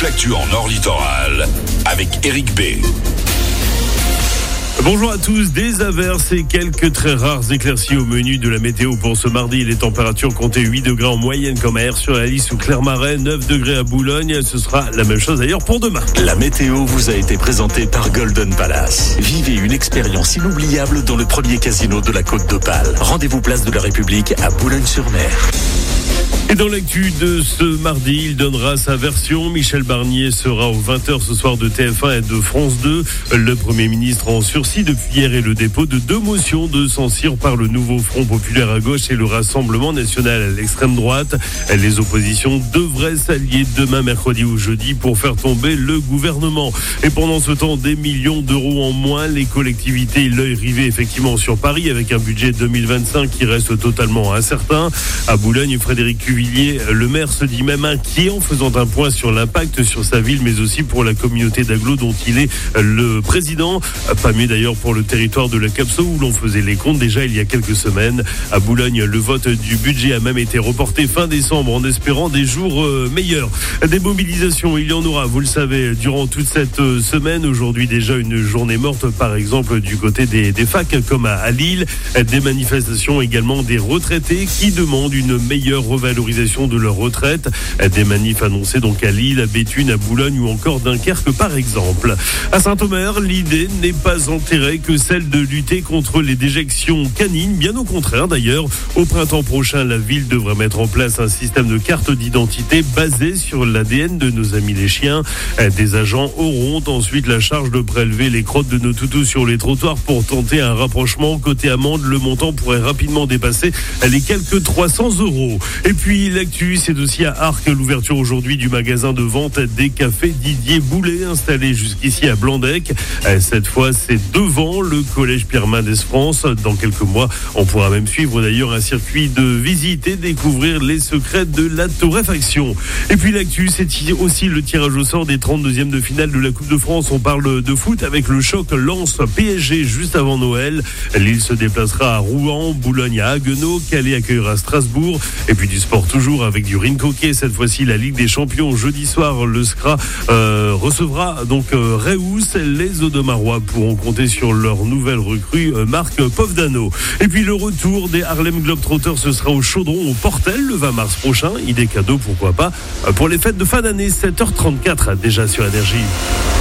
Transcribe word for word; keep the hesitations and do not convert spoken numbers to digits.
l'actu en Nord Littoral avec Eric B. Bonjour à tous, des averses et quelques très rares éclaircies au menu de la météo pour ce mardi. Les températures comptaient huit degrés en moyenne comme à Aire sur la Lys ou Clermarais, neuf degrés à Boulogne. Ce sera la même chose d'ailleurs pour demain. La météo vous a été présentée par Golden Palace. Vivez une expérience inoubliable dans le premier casino de la Côte d'Opale. Rendez-vous place de la République à Boulogne-sur-Mer. Et dans l'actu de ce mardi, il donnera sa version. Michel Barnier sera aux vingt heures ce soir de T F un et de France deux. Le Premier ministre en sursis depuis hier et le dépôt de deux motions de censure par le nouveau Front populaire à gauche et le Rassemblement national à l'extrême droite. Les oppositions devraient s'allier demain, mercredi ou jeudi pour faire tomber le gouvernement. Et pendant ce temps, des millions d'euros en moins, les collectivités, l'œil rivé effectivement sur Paris avec un budget deux mille vingt-cinq qui reste totalement incertain. À Boulogne, Frédéric Cuvillier, le maire, se dit même inquiet en faisant un point sur l'impact sur sa ville, mais aussi pour la communauté d'agglo dont il est le président. Pas mieux d'ailleurs pour le territoire de la Capso où l'on faisait les comptes déjà il y a quelques semaines. À Boulogne, le vote du budget a même été reporté fin décembre en espérant des jours meilleurs. Des mobilisations, il y en aura, vous le savez, durant toute cette semaine. Aujourd'hui déjà une journée morte par exemple du côté des, des facs comme à, à Lille. Des manifestations également des retraités qui demandent une meilleure revalorisation de leur retraite. Des manifs annoncés donc à Lille, à Béthune, à Boulogne ou encore Dunkerque par exemple. À Saint-Omer, l'idée n'est pas enterrée que celle de lutter contre les déjections canines. Bien au contraire d'ailleurs. Au printemps prochain, la ville devrait mettre en place un système de carte d'identité basé sur l'A D N de nos amis les chiens. Des agents auront ensuite la charge de prélever les crottes de nos toutous sur les trottoirs pour tenter un rapprochement. Côté amende, le montant pourrait rapidement dépasser les quelques trois cents euros. Et puis l'actu, c'est aussi à Arques, l'ouverture aujourd'hui du magasin de vente des cafés Didier Boulet, installé jusqu'ici à Blandec. Cette fois, c'est devant le collège Pierre Mendès France. Dans quelques mois, on pourra même suivre d'ailleurs un circuit de visite et découvrir les secrets de la torréfaction. Et puis l'actu, c'est aussi le tirage au sort des trente-deuxièmes de finale de la Coupe de France. On parle de foot avec le choc Lens-P S G juste avant Noël. Lille se déplacera à Rouen, Boulogne à Haguenau, Calais accueillera Strasbourg. Et puis du sport toujours avec du rink hockey. Cette fois-ci, la Ligue des Champions. Jeudi soir, le S C R A euh, recevra donc euh, Reus. Les Audomarois pourront compter sur leur nouvelle recrue, euh, Marc Povdano. Et puis le retour des Harlem Globetrotters, ce sera au Chaudron, au Portel, le vingt mars prochain. Idée cadeau, pourquoi pas, pour les fêtes de fin d'année. sept heures trente-quatre déjà sur Énergie.